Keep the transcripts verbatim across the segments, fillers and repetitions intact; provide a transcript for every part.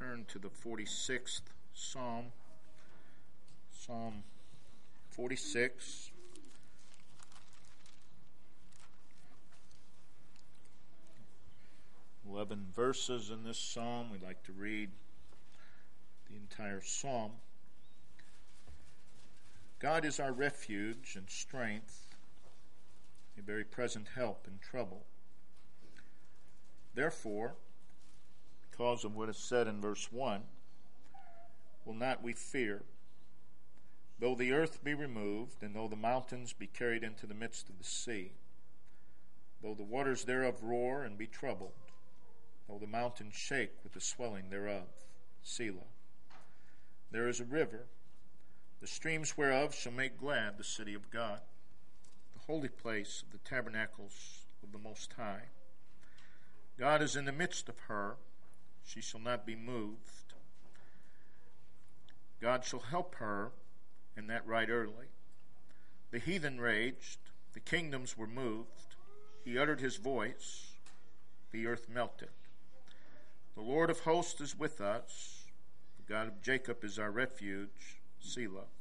turn to the forty-sixth Psalm. Psalm forty-six. Eleven verses in this psalm. We'd like to read the entire psalm. God is our refuge and strength, a very present help in trouble. Therefore, because of what is said in verse one, will not we fear, though the earth be removed, and though the mountains be carried into the midst of the sea, though the waters thereof roar and be troubled, though the mountains shake with the swelling thereof. Selah. There is a river, the streams whereof shall make glad the city of God, the holy place of the tabernacles of the Most High. God is in the midst of her, she shall not be moved. God shall help her, and that right early. The heathen raged, the kingdoms were moved. He uttered his voice, the earth melted. The Lord of hosts is with us, the God of Jacob is our refuge. Selah.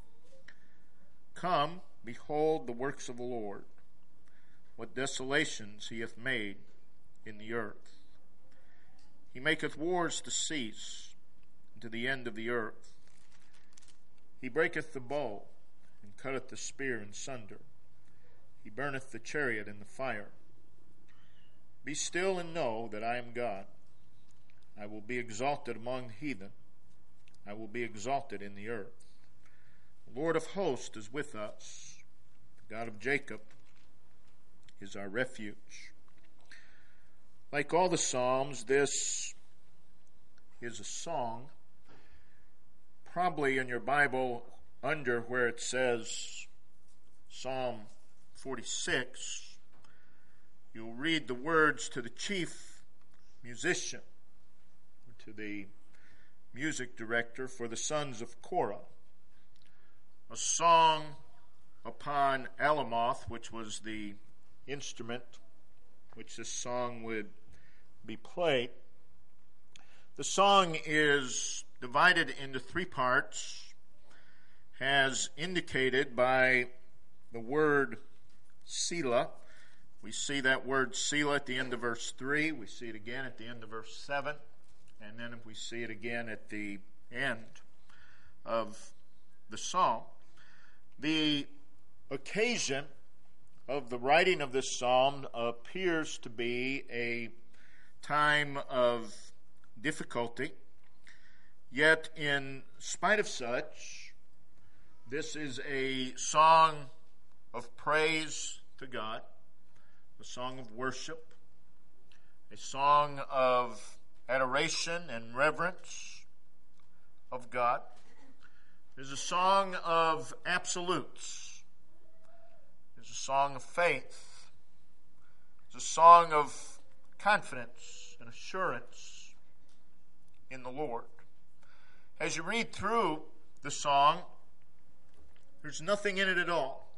Come, behold the works of the Lord, what desolations he hath made in the earth. He maketh wars to cease, and to the end of the earth. He breaketh the bow, and cutteth the spear in sunder. He burneth the chariot in the fire. Be still and know that I am God. I will be exalted among the heathen. I will be exalted in the earth. The Lord of hosts is with us. The God of Jacob is our refuge. Like all the Psalms, this is a song. Probably in your Bible, under where it says Psalm forty-six, you'll read the words to the chief musician, to the music director for the sons of Korah. A song upon Alamoth, which was the instrument which this song would be played. The song is divided into three parts, as indicated by the word Selah. We see that word Selah at the end of verse three. We see it again at the end of verse seven. And then we see it again at the end of the psalm. The occasion of the writing of this psalm appears to be a time of difficulty. Yet, in spite of such, this is a song of praise to God, a song of worship, a song of adoration and reverence of God. It is a song of absolutes. It's a song of faith. It's a song of confidence and assurance in the Lord. As you read through the song, there's nothing in it at all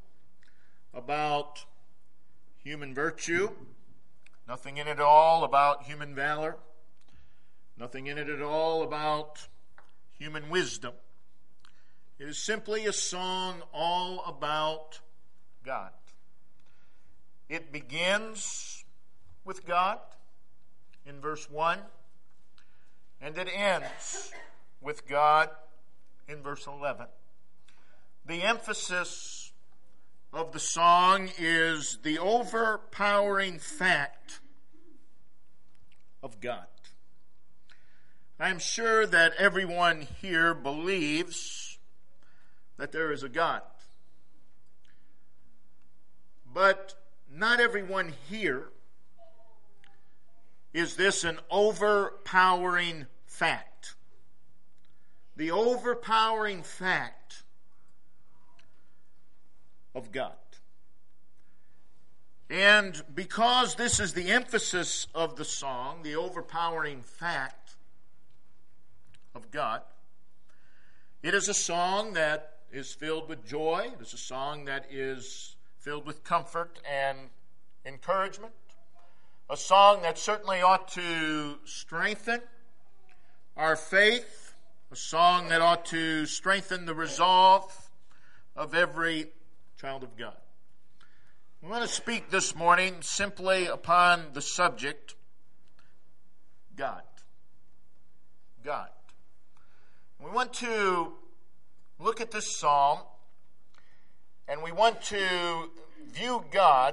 about human virtue, nothing in it at all about human valor, nothing in it at all about human wisdom. It is simply a song all about God. It begins with God in verse one, and it ends with God in verse eleven. The emphasis of the song is the overpowering fact of God. I'm sure that everyone here believes that there is a God. But not everyone here is this an overpowering fact. The overpowering fact of God. And because this is the emphasis of the song, the overpowering fact of God, it is a song that is filled with joy. It is a song that is filled with comfort and encouragement. A song that certainly ought to strengthen our faith, a song that ought to strengthen the resolve of every child of God. We want to speak this morning simply upon the subject, God. God. We want to look at this psalm, and we want to view God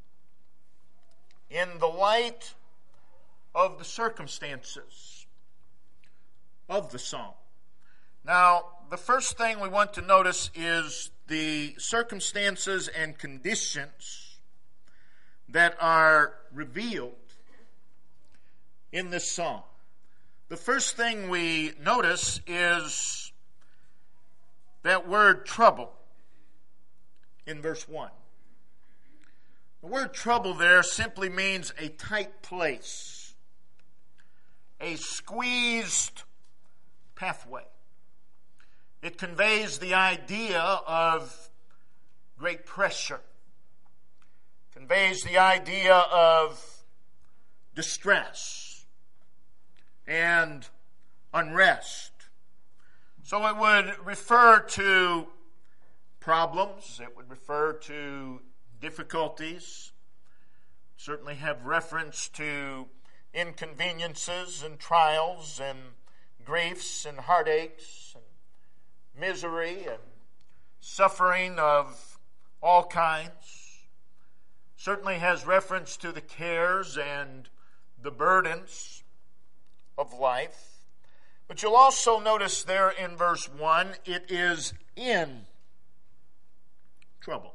in the light of the circumstances of the psalm. Now, the first thing we want to notice is the circumstances and conditions that are revealed in this psalm. The first thing we notice is that word trouble in verse one. The word trouble there simply means a tight place, a squeezed pathway. It conveys the idea of great pressure. It conveys the idea of distress and unrest. So it would refer to problems. It would refer to difficulties. Certainly have reference to inconveniences and trials and griefs and heartaches and misery and suffering of all kinds. Certainly has reference to the cares and the burdens of life. But you'll also notice there in verse one, it is in trouble.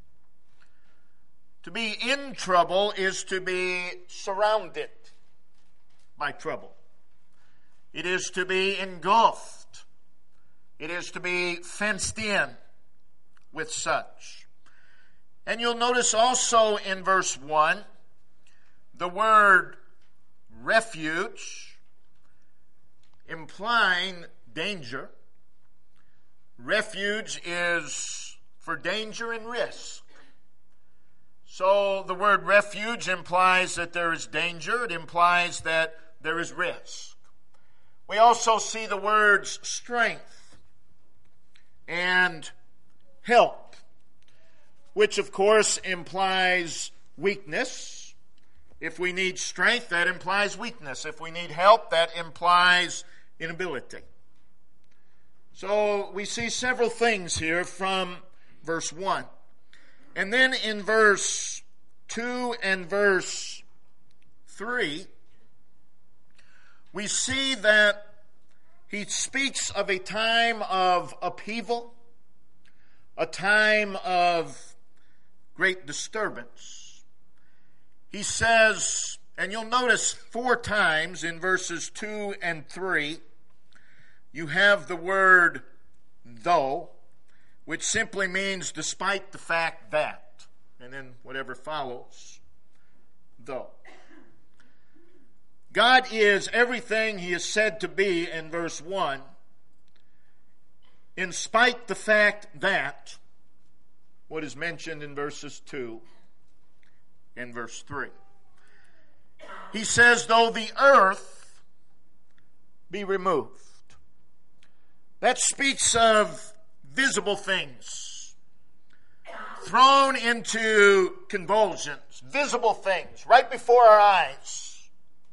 To be in trouble is to be surrounded by trouble. It is to be engulfed. It is to be fenced in with such. And you'll notice also in verse one, the word refuge, implying danger. Refuge is for danger and risk. So the word refuge implies that there is danger. It implies that there is risk. We also see the words strength and help, which of course implies weakness. If we need strength, that implies weakness. If we need help, that implies inability. So we see several things here from verse one. And then in verse two and verse three, we see that he speaks of a time of upheaval, a time of great disturbance. He says, and you'll notice four times in verses two and three, you have the word though, which simply means despite the fact that, and then whatever follows, though. God is everything he is said to be in verse one, in spite the fact that, what is mentioned in verses two and verse three. He says, though the earth be removed. That speaks of visible things, thrown into convulsions, visible things right before our eyes,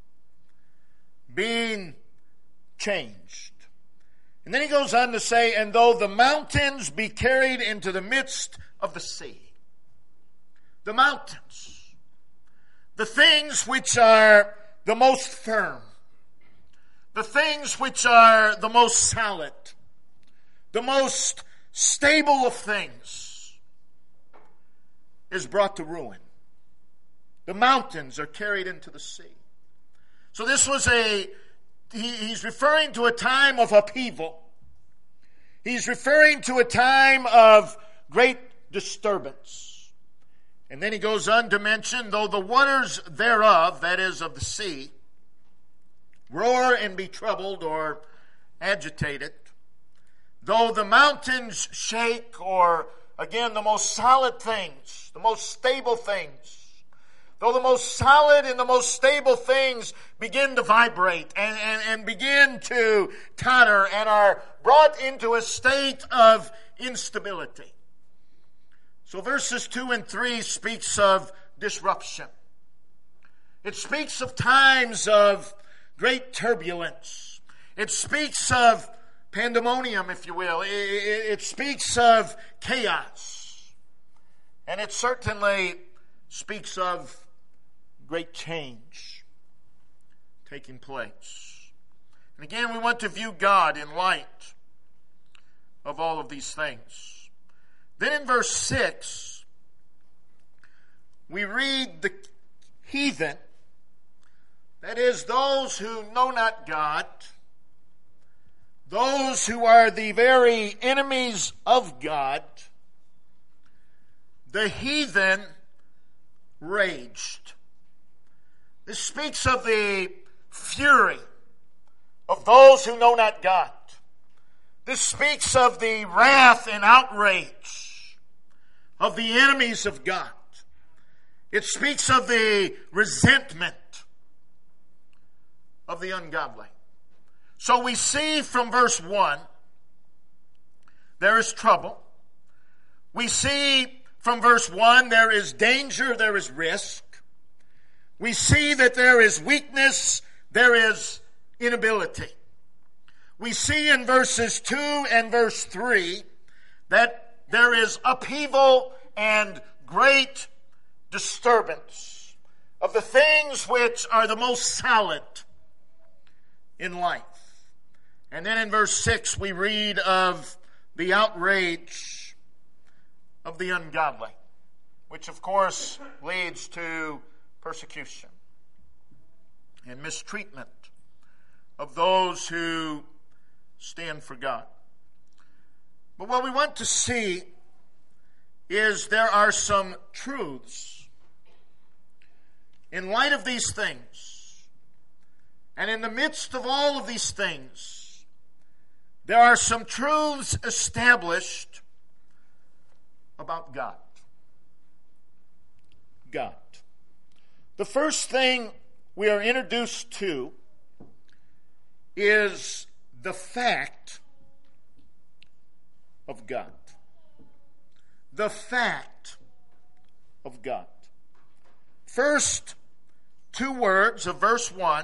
being changed. And then he goes on to say, and though the mountains be carried into the midst of the sea. The mountains, the things which are the most firm, the things which are the most solid, the most stable of things, is brought to ruin. The mountains are carried into the sea. So this was a, he, he's referring to a time of upheaval. He's referring to a time of great disturbance. And then he goes on to mention, though the waters thereof, that is of the sea, roar and be troubled or agitated, though the mountains shake, or again the most solid things, the most stable things, though the most solid and the most stable things begin to vibrate and, and, and begin to totter and are brought into a state of instability. So verses two and three speaks of disruption. It speaks of times of great turbulence. It speaks of pandemonium, if you will. It, it, it speaks of chaos. And it certainly speaks of great change taking place. And again, we want to view God in light of all of these things. Then in verse six, we read the heathen, that is, those who know not God, those who are the very enemies of God, the heathen raged. This speaks of the fury of those who know not God. This speaks of the wrath and outrage of the enemies of God. It speaks of the resentment of the ungodly. So we see from verse one, there is trouble. We see from verse one, there is danger, there is risk. We see that there is weakness, there is inability. We see in verses two and verse three that there is upheaval and great disturbance of the things which are the most solid in life. And then in verse six we read of the outrage of the ungodly, which of course leads to persecution and mistreatment of those who stand for God. But what we want to see is there are some truths in light of these things. And in the midst of all of these things, there are some truths established about God. God. The first thing we are introduced to is the fact of God. The fact of God. First two words of verse one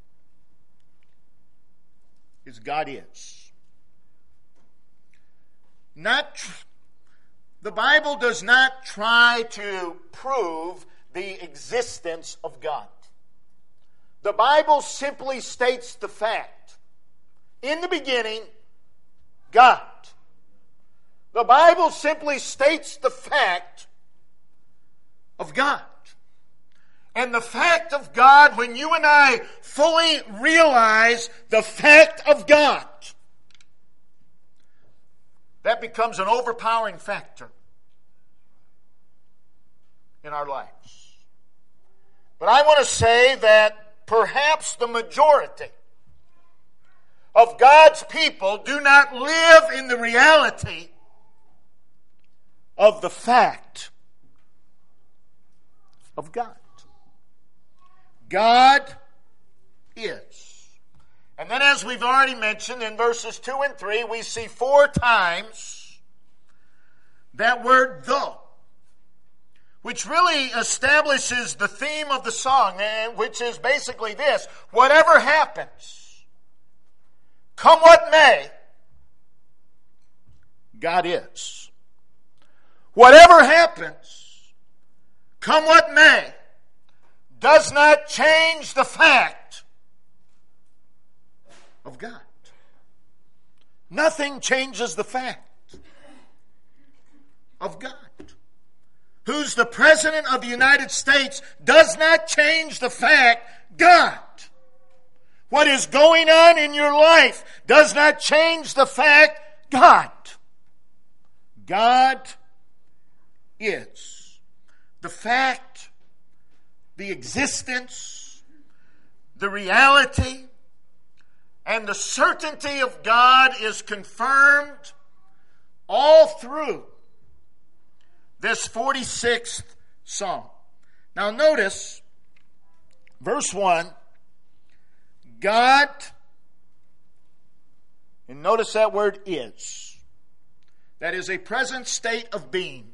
is God is. Not tr- the Bible does not try to prove the existence of God. The Bible simply states the fact. In the beginning, God. The Bible simply states the fact of God. And the fact of God, when you and I fully realize the fact of God, that becomes an overpowering factor in our lives. But I want to say that perhaps the majority of God's people do not live in the reality of the fact of God. God is. And then, as we've already mentioned, in verses two and three, we see four times that word though, which really establishes the theme of the song, which is basically this: whatever happens, come what may, God is. Whatever happens, come what may, does not change the fact of God. Nothing changes the fact of God. Who's the President of the United States does not change the fact God. What is going on in your life does not change the fact God. God is. The fact, the existence, the reality, and the certainty of God is confirmed all through this forty-sixth Psalm. Now notice, verse one, God, and notice that word is. That is a present state of being.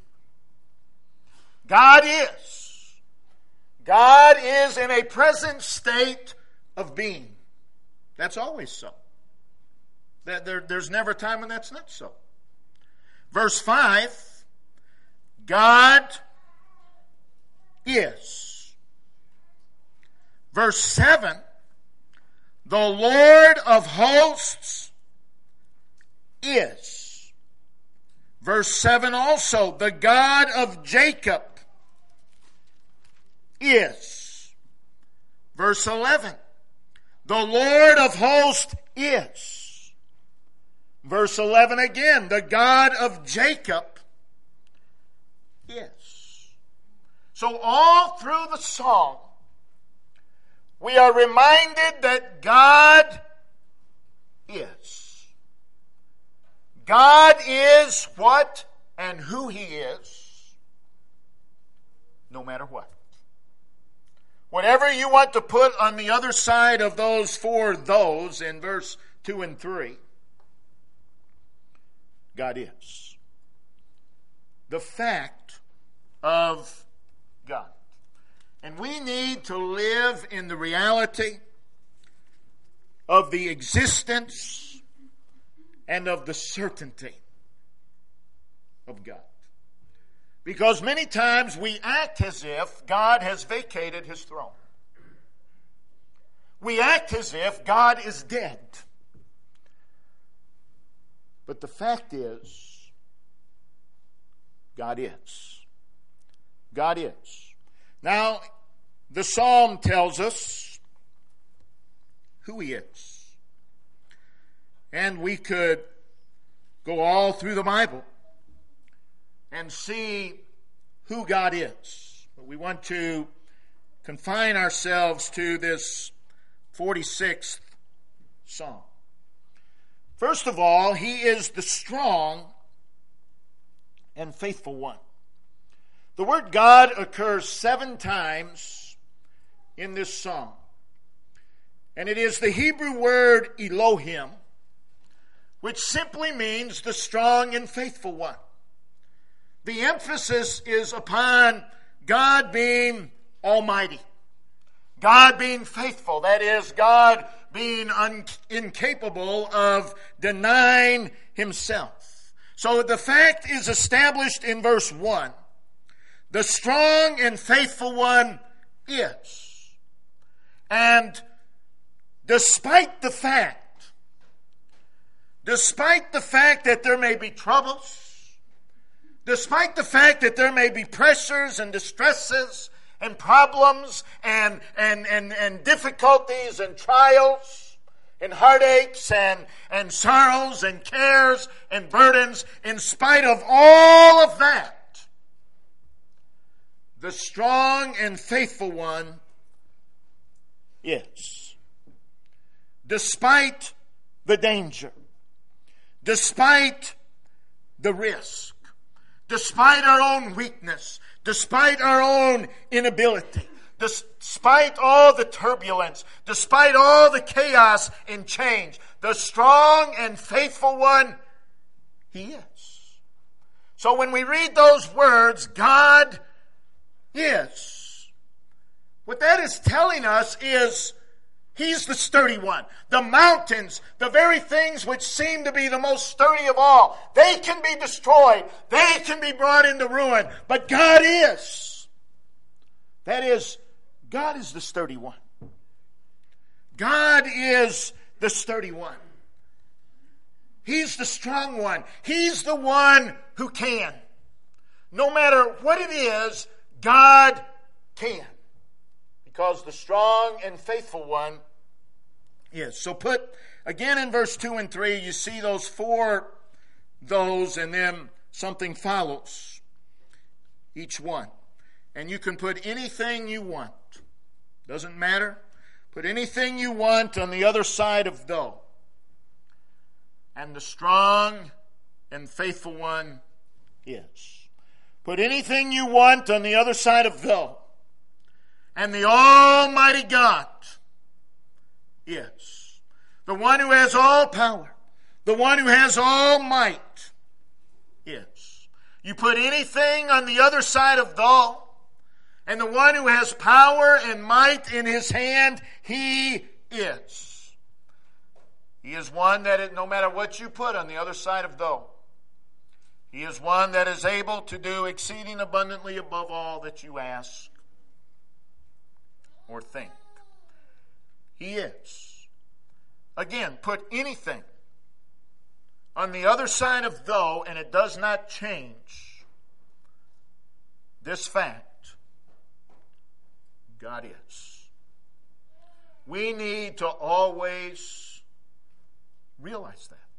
God is. God is in a present state of being. That's always so. There, there, there's never a time when that's not so. Verse five, God is. Verse seven, the Lord of hosts is. Verse seven also, the God of Jacob is. Verse eleven, the Lord of hosts is. Verse eleven again, the God of Jacob is. So all through the psalm, we are reminded that God is. God is what and who He is, no matter what. Whatever you want to put on the other side of those four those in verse two and three, God is. The fact of God. And we need to live in the reality of the existence and of the certainty of God. Because many times we act as if God has vacated His throne. We act as if God is dead. But the fact is, God is. God is. Now, the psalm tells us who He is. And we could go all through the Bible and see who God is. But we want to confine ourselves to this forty-sixth Psalm. First of all, He is the strong and faithful one. The word God occurs seven times in this psalm. And it is the Hebrew word Elohim, which simply means the strong and faithful one. The emphasis is upon God being almighty. God being faithful. That is, God being un- incapable of denying Himself. So the fact is established in verse one. The strong and faithful one is. And despite the fact, despite the fact that there may be troubles, despite the fact that there may be pressures and distresses and problems and, and, and, and difficulties and trials and heartaches and, and sorrows and cares and burdens, in spite of all of that, the strong and faithful one is. Despite the danger, despite the risk, despite our own weakness, despite our own inability, despite all the turbulence, despite all the chaos and change, the strong and faithful one, He is. So when we read those words, God is, what that is telling us is He's the sturdy one. The mountains, the very things which seem to be the most sturdy of all, they can be destroyed. They can be brought into ruin. But God is. That is, God is the sturdy one. God is the sturdy one. He's the strong one. He's the one who can. No matter what it is, God can. Because the strong and faithful one is. So put, again in verse two and three, you see those four those, and then something follows each one. And you can put anything you want. Doesn't matter. Put anything you want on the other side of though. And the strong and faithful one is. Put anything you want on the other side of though. and the Almighty God is. The one who has all power, the one who has all might is. You put anything on the other side of though, and the one who has power and might in his hand, he is. He is one that is, no matter what you put on the other side of though, he is one that is able to do exceeding abundantly above all that you ask or think. He is. Again, put anything on the other side of though, and it does not change this fact. God is. We need to always realize that.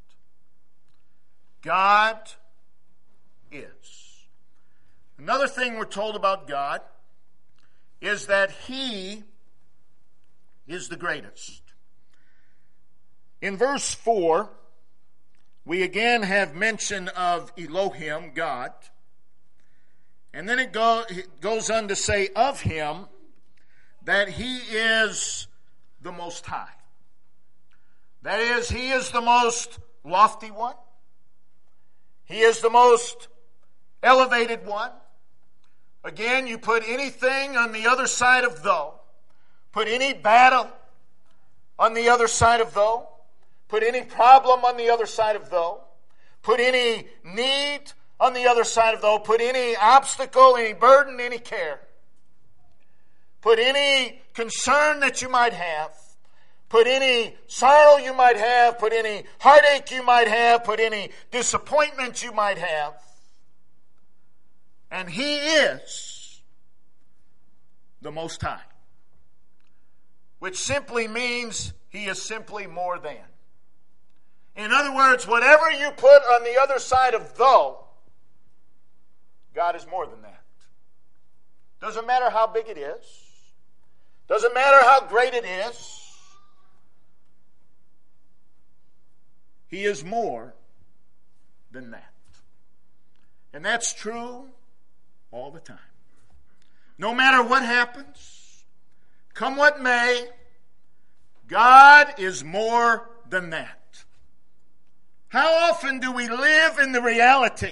God is. Another thing we're told about God is that He is the greatest. In verse four, we again have mention of Elohim, God. And then it, go, it goes on to say of Him that He is the Most High. That is, He is the most lofty one. He is the most elevated one. Again, you put anything on the other side of though. Put any battle on the other side of though. Put any problem on the other side of though. Put any need on the other side of though. Put any obstacle, any burden, any care. Put any concern that you might have. Put any sorrow you might have. Put any heartache you might have. Put any disappointment you might have. And He is the Most High. Which simply means He is simply more than. In other words, whatever you put on the other side of though, God is more than that. Doesn't matter how big it is. Doesn't matter how great it is. He is more than that. And that's true all the time. No matter what happens, come what may, God is more than that. How often do we live in the reality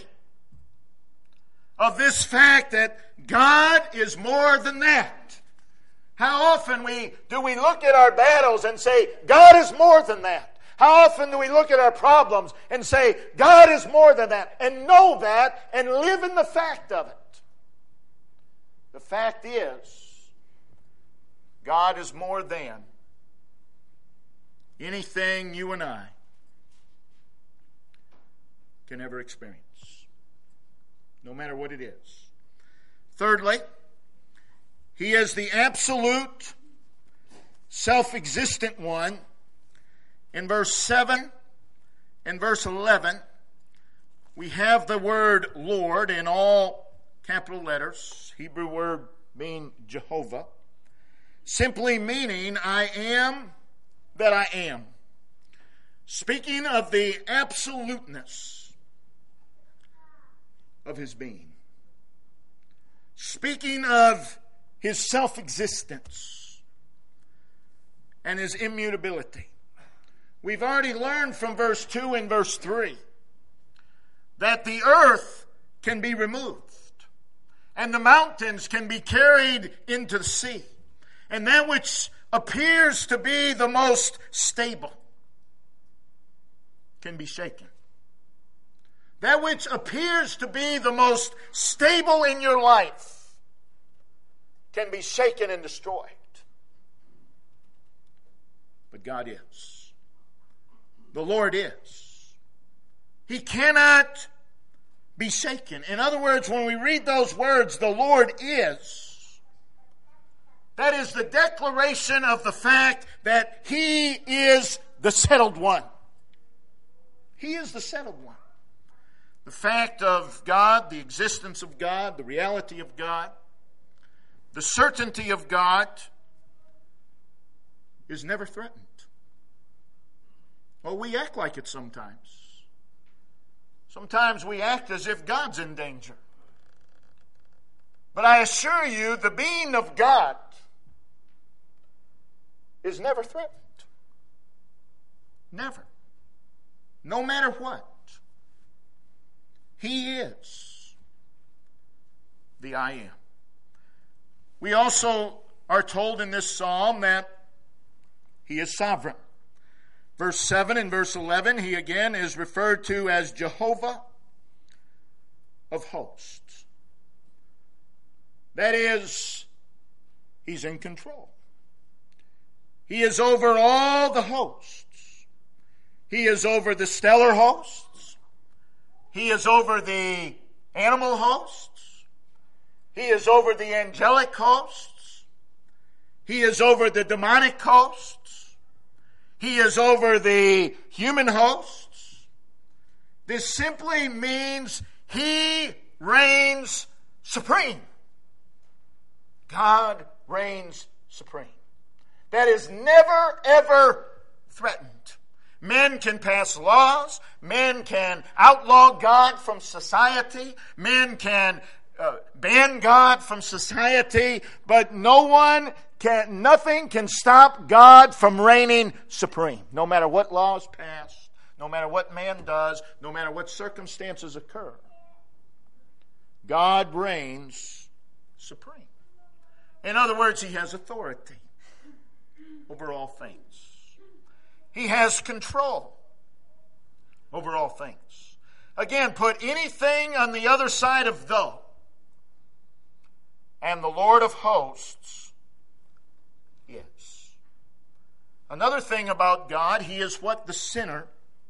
of this fact that God is more than that? How often we do we look at our battles and say, God is more than that? How often do we look at our problems and say, God is more than that, and know that and live in the fact of it? The fact is, God is more than anything you and I can ever experience, no matter what it is. Thirdly, He is the absolute, self-existent one. In verse seven and verse eleven, we have the word Lord in all capital letters, Hebrew word being Jehovah, simply meaning I am that I am. Speaking of the absoluteness of His being. Speaking of His self-existence and His immutability. We've already learned from verse two and verse three that the earth can be removed and the mountains can be carried into the sea, and that which appears to be the most stable can be shaken. That which appears to be the most stable in your life can be shaken and destroyed. But God is. The Lord is. He cannot be shaken. In other words, when we read those words, the Lord is, that is the declaration of the fact that He is the settled one. He is the settled one. The fact of God, the existence of God, the reality of God, the certainty of God is never threatened. Well, we act like it sometimes. Sometimes we act as if God's in danger. But I assure you, the being of God is never threatened. Never. No matter what. He is the I am. We also are told in this psalm that He is sovereign. Verse seven and verse eleven, He again is referred to as Jehovah of hosts. That is, He's in control. He is over all the hosts. He is over the stellar hosts. He is over the animal hosts. He is over the angelic hosts. He is over the demonic hosts. He is over the human hosts. This simply means He reigns supreme. God reigns supreme. That is never, ever threatened. Men can pass laws. Men can outlaw God from society. Men can uh, ban God from society. But no one can, nothing can stop God from reigning supreme. No matter what laws pass, no matter what man does, no matter what circumstances occur. God reigns supreme. In other words, He has authority over all things. He has control over all things. Again, put anything on the other side of though, and the Lord of hosts is. Another thing about God, He is what the sinner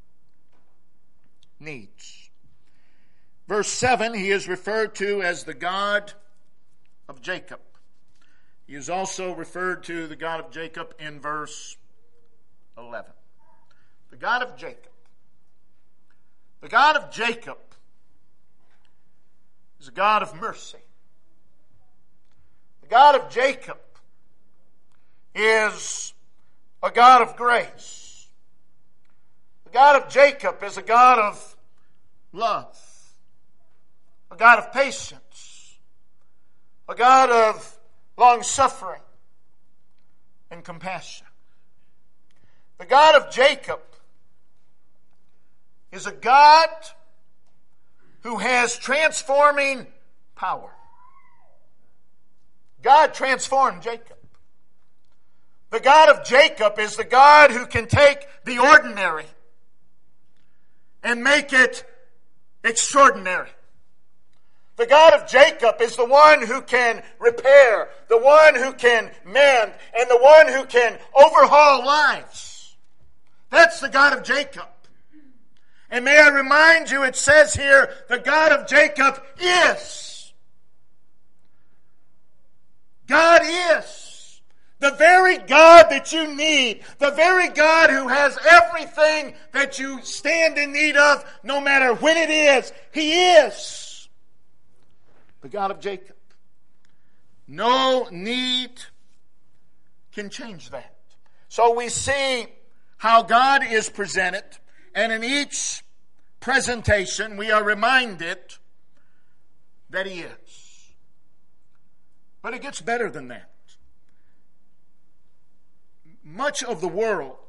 needs. Verse seven, He is referred to as the God of Jacob. He is also referred to the God of Jacob in verse eleven. The God of Jacob. The God of Jacob is a God of mercy. The God of Jacob is a God of grace. The God of Jacob is a God of love. A God of patience. A God of long-suffering and compassion. The God of Jacob is a God who has transforming power. God transformed Jacob. The God of Jacob is the God who can take the ordinary and make it extraordinary. The God of Jacob is the one who can repair, the one who can mend, and the one who can overhaul lives. That's the God of Jacob. And may I remind you, it says here, the God of Jacob is. God is. The very God that you need, the very God who has everything that you stand in need of, no matter when it is, He is. The God of Jacob. No need can change that. So we see how God is presented, and in each presentation we are reminded that He is. But it gets better than that. Much of the world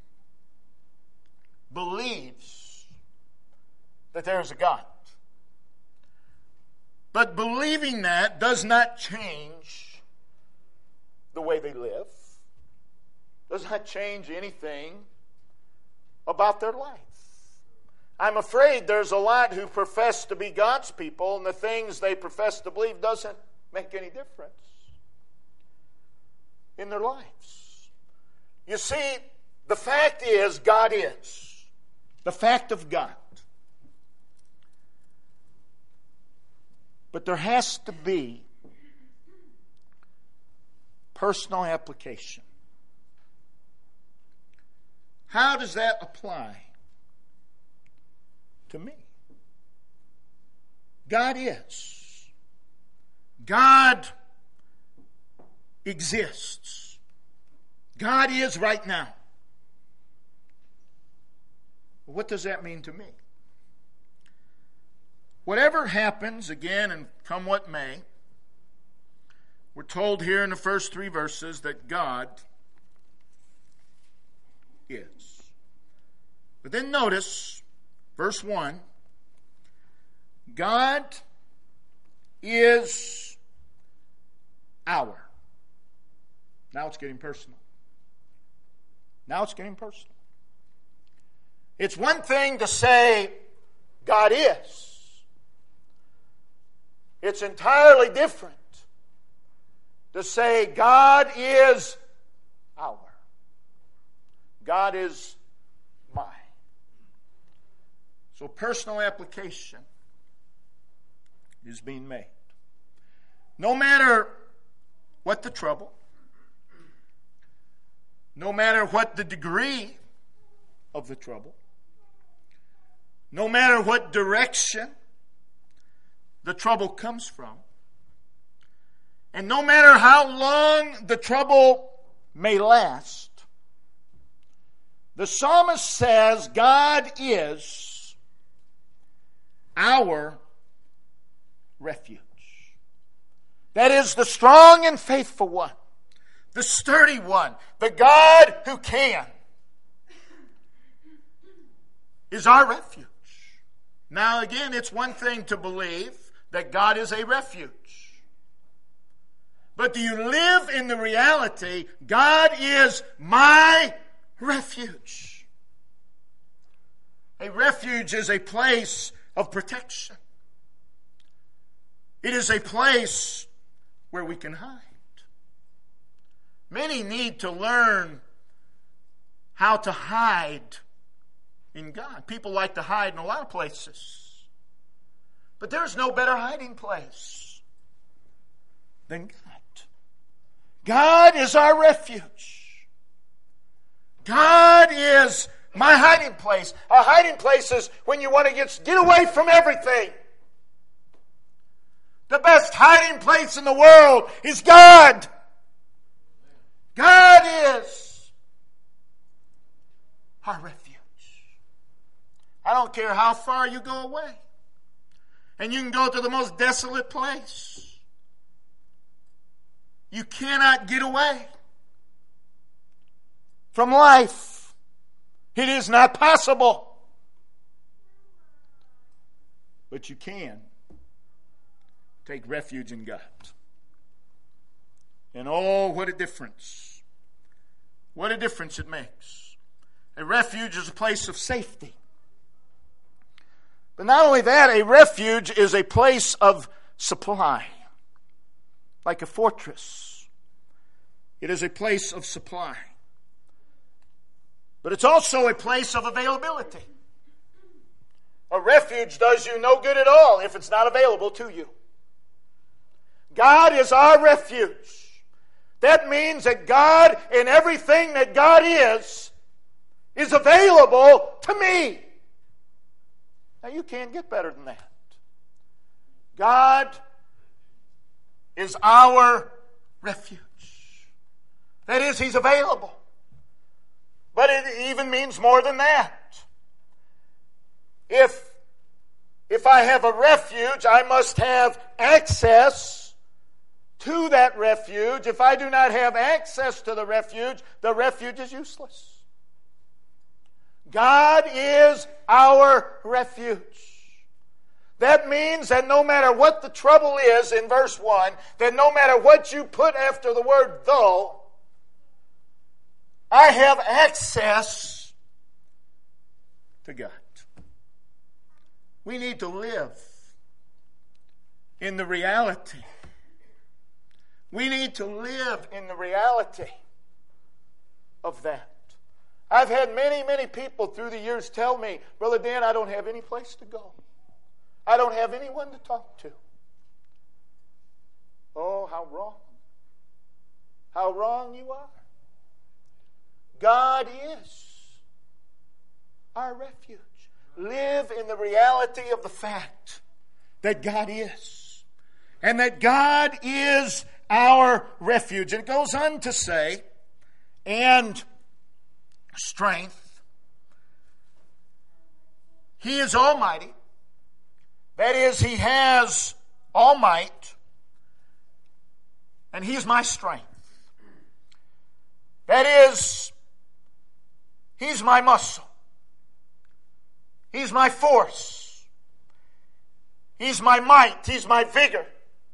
believes that there is a God. But believing that does not change the way they live. Does not change anything about their life. I'm afraid there's a lot who profess to be God's people, and the things they profess to believe doesn't make any difference in their lives. You see, the fact is, God is. The fact of God. But there has to be personal application. How does that apply to me? God is. God exists. God is right now. What does that mean to me? Whatever happens, again, and come what may, we're told here in the first three verses that God is. But then notice, verse one, God is our. Now it's getting personal. Now it's getting personal. It's one thing to say God is. It's entirely different to say God is our. God is mine. So personal application is being made. No matter what the trouble, no matter what the degree of the trouble, no matter what direction the trouble comes from, and no matter how long the trouble may last, the psalmist says God is our refuge. That is the strong and faithful one, the sturdy one, the God who can, is our refuge. Now again, it's one thing to believe that God is a refuge. But do you live in the reality, God is my refuge? A refuge is a place of protection. It is a place where we can hide. Many need to learn how to hide in God. People like to hide in a lot of places. But there's no better hiding place than God. God is our refuge. God is my hiding place. A hiding place is when you want to get, get away from everything. The best hiding place in the world is God. God is our refuge. I don't care how far you go away. And you can go to the most desolate place. You cannot get away from life. It is not possible. But you can take refuge in God. And oh, what a difference. What a difference it makes. A refuge is a place of safety. But not only that, a refuge is a place of supply. Like a fortress. It is a place of supply. But it's also a place of availability. A refuge does you no good at all if it's not available to you. God is our refuge. That means that God, in everything that God is, is available to me. Now you can't get better than that. God is our refuge. That is, He's available. But it even means more than that. If, if I have a refuge, I must have access to that refuge. If I do not have access to the refuge, the refuge is useless. God is our refuge. That means that no matter what the trouble is in verse one, that no matter what you put after the word though, I have access to God. We need to live in the reality. We need to live in the reality of that. I've had many, many people through the years tell me, Brother Dan, I don't have any place to go. I don't have anyone to talk to. Oh, how wrong. How wrong you are. God is our refuge. Live in the reality of the fact that God is. And that God is our refuge. And it goes on to say, and strength. He is almighty. That is, He has all might. And He is my strength. That is, He's my muscle. He's my force. He's my might. He's my vigor.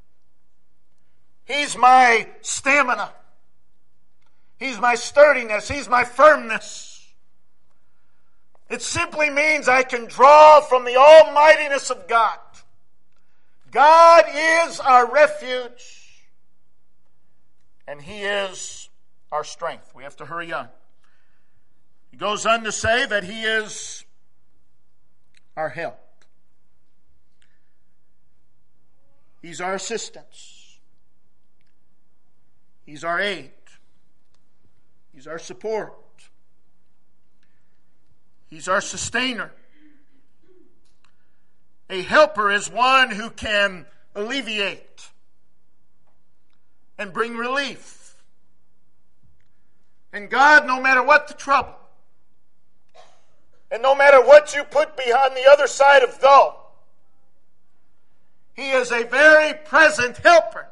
He's my stamina. He's my sturdiness. He's my firmness. It simply means I can draw from the almightiness of God. God is our refuge, and He is our strength. We have to hurry on. He goes on to say that He is our help. He's our assistance. He's our aid. He's our support. He's our sustainer. A helper is one who can alleviate and bring relief. And God, no matter what the trouble, and no matter what you put behind the other side of though, He is a very present helper.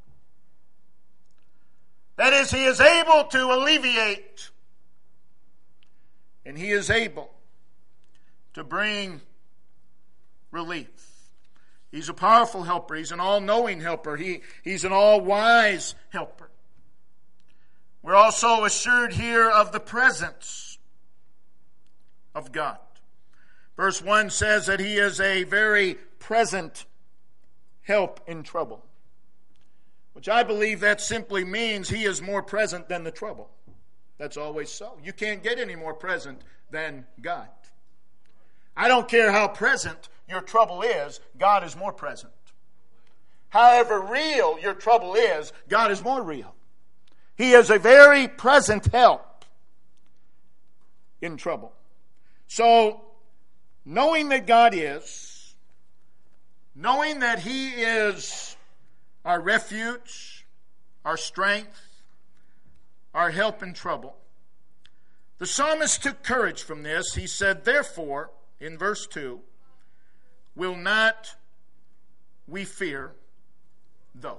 That is, He is able to alleviate, and He is able to bring relief. He's a powerful helper. He's an all-knowing helper. He, he's an all-wise helper. We're also assured here of the presence of God. Verse one says that He is a very present help in trouble, which I believe that simply means He is more present than the trouble. That's always so. You can't get any more present than God. I don't care how present your trouble is, God is more present. However real your trouble is, God is more real. He is a very present help in trouble. So, knowing that God is, knowing that He is our refuge, our strength, our help in trouble, the psalmist took courage from this. He said, therefore, in verse two, will not we fear though.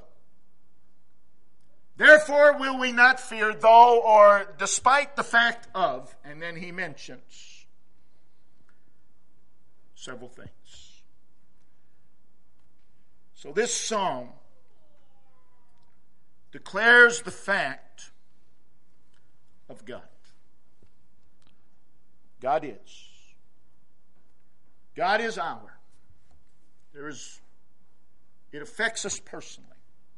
Therefore will we not fear though, or despite the fact of, and then he mentions several things. So this psalm declares the fact of God. God is. God is our. There is, it affects us personally.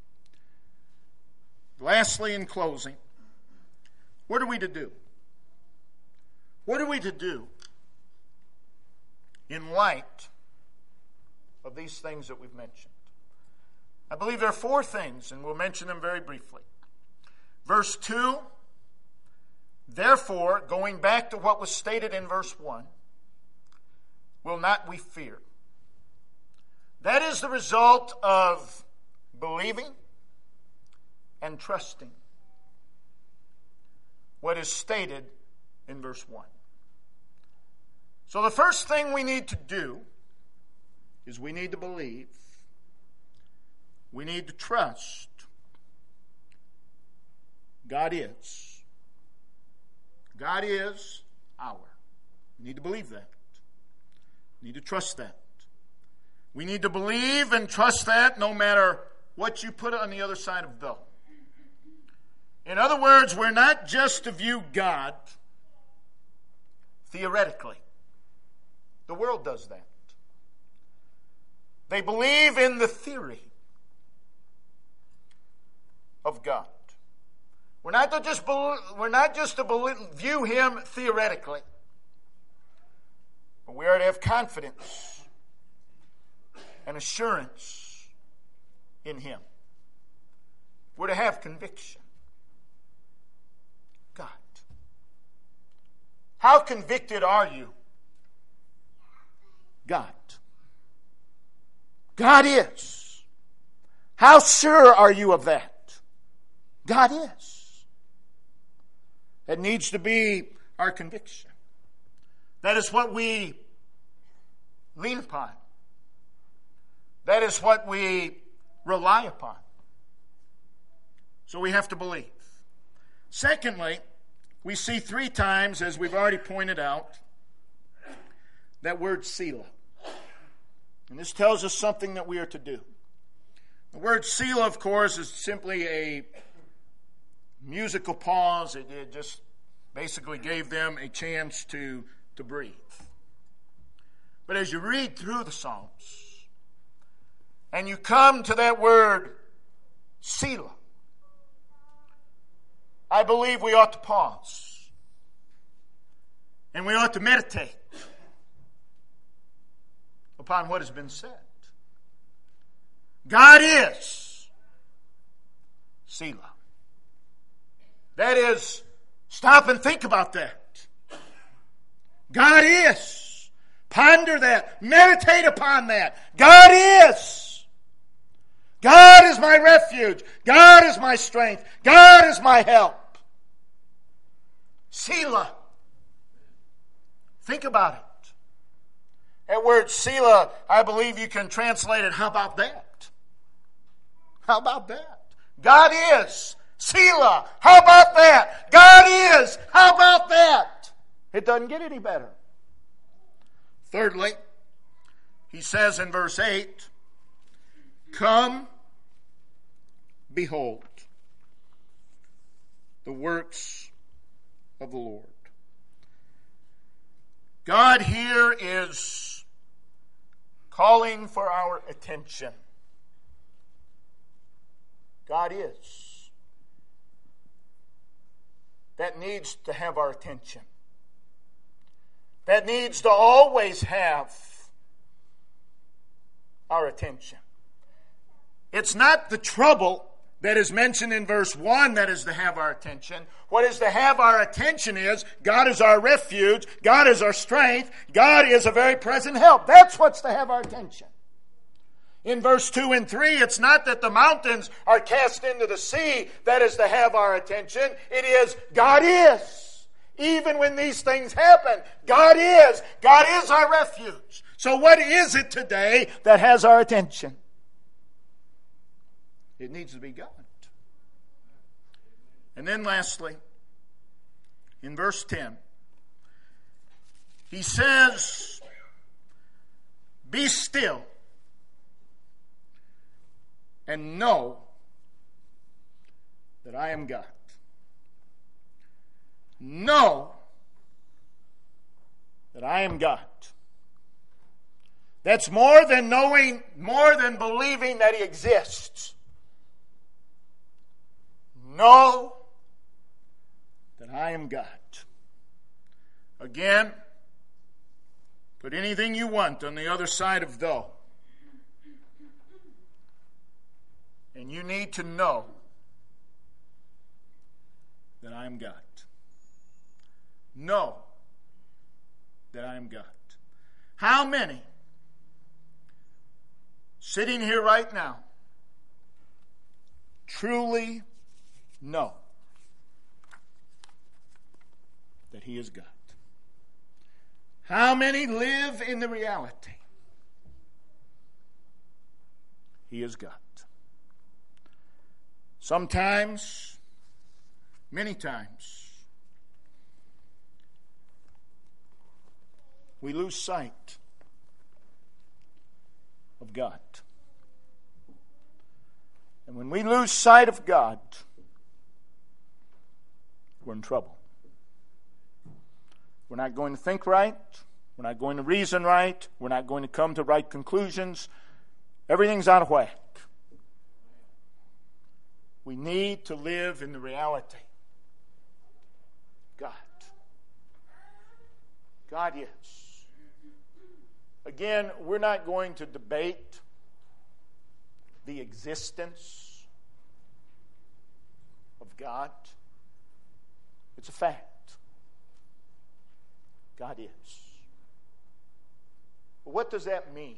Lastly, in closing, what are we to do? What are we to do in light of these things that we've mentioned? I believe there are four things, and we'll mention them very briefly. Verse two, therefore, going back to what was stated in verse one, will not we fear? That is the result of believing and trusting what is stated in verse one. So the first thing we need to do is we need to believe. We need to trust. God is. God is our. We need to believe that. We need to trust that. We need to believe and trust that no matter what you put on the other side of though. In other words, we're not just to view God theoretically. The world does that. They believe in the theory of God. We're not to just we're not just to view Him theoretically, but we are to have confidence and assurance in Him. We're to have conviction. God. How convicted are you? God. God is. How sure are you of that? God is. That needs to be our conviction. That is what we lean upon. That is what we rely upon. So we have to believe. Secondly, we see three times, as we've already pointed out, that word Selah. And this tells us something that we are to do. The word Selah, of course, is simply a musical pause. It, it just basically gave them a chance to, to breathe. But as you read through the Psalms, and you come to that word Selah, I believe we ought to pause. And we ought to meditate upon what has been said. God is Selah. That is, stop and think about that. God is. Ponder that. Meditate upon that. God is. God is my refuge. God is my strength. God is my help. Selah. Think about it. That word Selah, I believe you can translate it, how about that? How about that? God is. Selah. How about that? God is. How about that? It doesn't get any better. Thirdly, he says in verse eight, come, behold the works of the Lord. God here is calling for our attention. God is. That needs to have our attention. That needs to always have our attention. It's not the trouble that is mentioned in verse one that is to have our attention. What is to have our attention is God is our refuge, God is our strength, God is a very present help. That's what's to have our attention. In verse two and three, it's not that the mountains are cast into the sea that is to have our attention. It is God is. Even when these things happen, God is. God is our refuge. So what is it today that has our attention? It needs to be God. And then lastly, in verse ten, he says, be still and know that I am God. Know that I am God. That's more than knowing, more than believing that He exists. Know that I am God. Again, put anything you want on the other side of though. And you need to know that I am God. Know that I am God. How many sitting here right now truly know that He is God? How many live in the reality He is God? Sometimes, many times, we lose sight of God. And when we lose sight of God, we're in trouble. We're not going to think right. We're not going to reason right. We're not going to come to right conclusions. Everything's out of whack. We need to live in the reality. God. God is. Again, we're not going to debate the existence of God. It's a fact. God is. But what does that mean?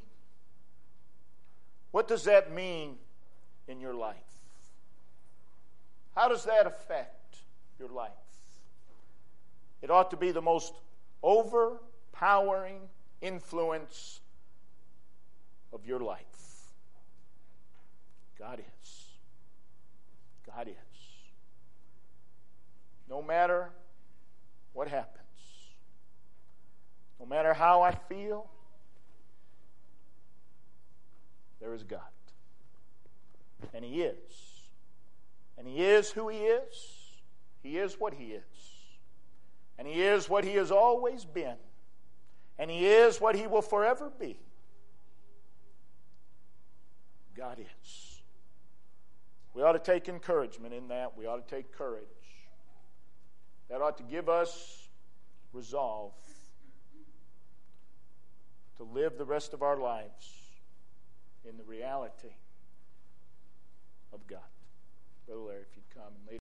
What does that mean in your life? How does that affect your life? It ought to be the most overpowering influence of your life. God is. God is. No matter what happens? No matter how I feel, there is God. And He is. And He is who He is. He is what He is. And He is what He has always been. And He is what He will forever be. God is. We ought to take encouragement in that. We ought to take courage. That ought to give us resolve to live the rest of our lives in the reality of God. Brother Larry, if you'd come and lead